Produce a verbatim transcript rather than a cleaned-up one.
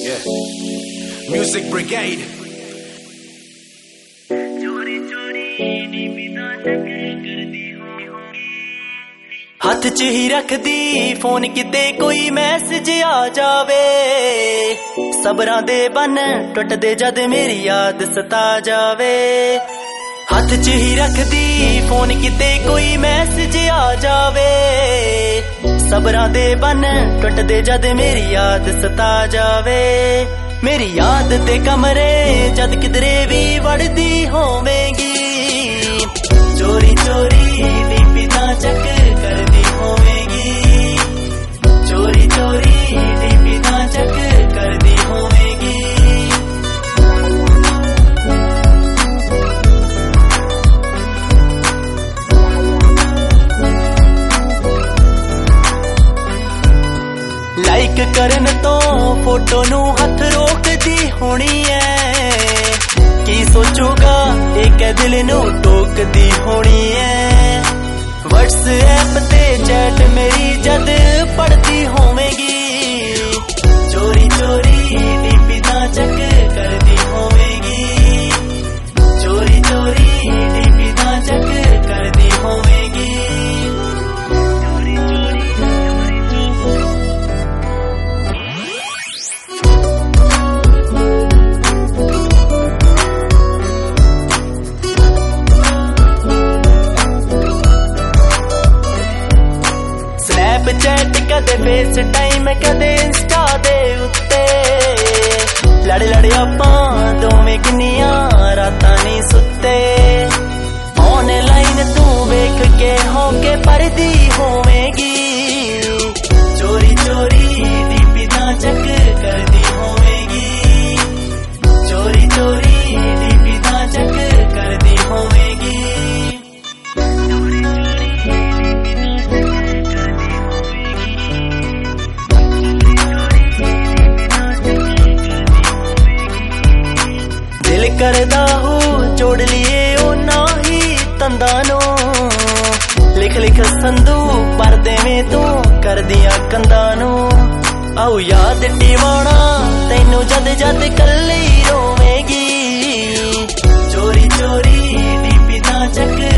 Yeah. Music Brigade. हथ च ही रख दी फोन किते कोई मैसेज आ जावे, सबरां दे बन टुटदे जद मेरी याद सता जावे। हथ च ही रख दी फोन किते कोई मैसेज आ जावे, सबरां दे बन टुटदे जद मेरी याद सता जावे। मेरी याद ते कमरे जद किधरे भी वड़दी होवेगी, चोरी चोरी डीपी दा चक करदी होवेगी, चोरी चोरी डीपी दा चक करदी होवेगी। लाइक करन तो फोटो नू हथ रोकदी होनी है, की सोचूगा एक दिल नू टोकदी होनी है। व्हाट्सएप ते चैट मेरी जद पढ़ती होवेगी, चोरी चोरी डीपी दा चक करदी होवेगी, चोरी चोरी डीपी दा चक करदी होवेगी। चैट कदे फेस टाइम कदे इंस्टा दे उत्ते, लड़ लड़ आपां दोवें किन्नियां रातां नी सुत्ते। ऑनलाइन तू वेख के होके परदी होवेगी, चोरी चोरी डीपी दा चक करदी होवेगी, चोरी चोरी डीपी दा चक करदी होवेगी। दिल करदा हो जोड़ लिए ओ नाही तंदानो, लिख लिख संदू पर देवें तू कर दिया कंदानो। आओ याद दीवाना तैनू जद जद कल्ली रोवेगी, चोरी चोरी डीपी दा चक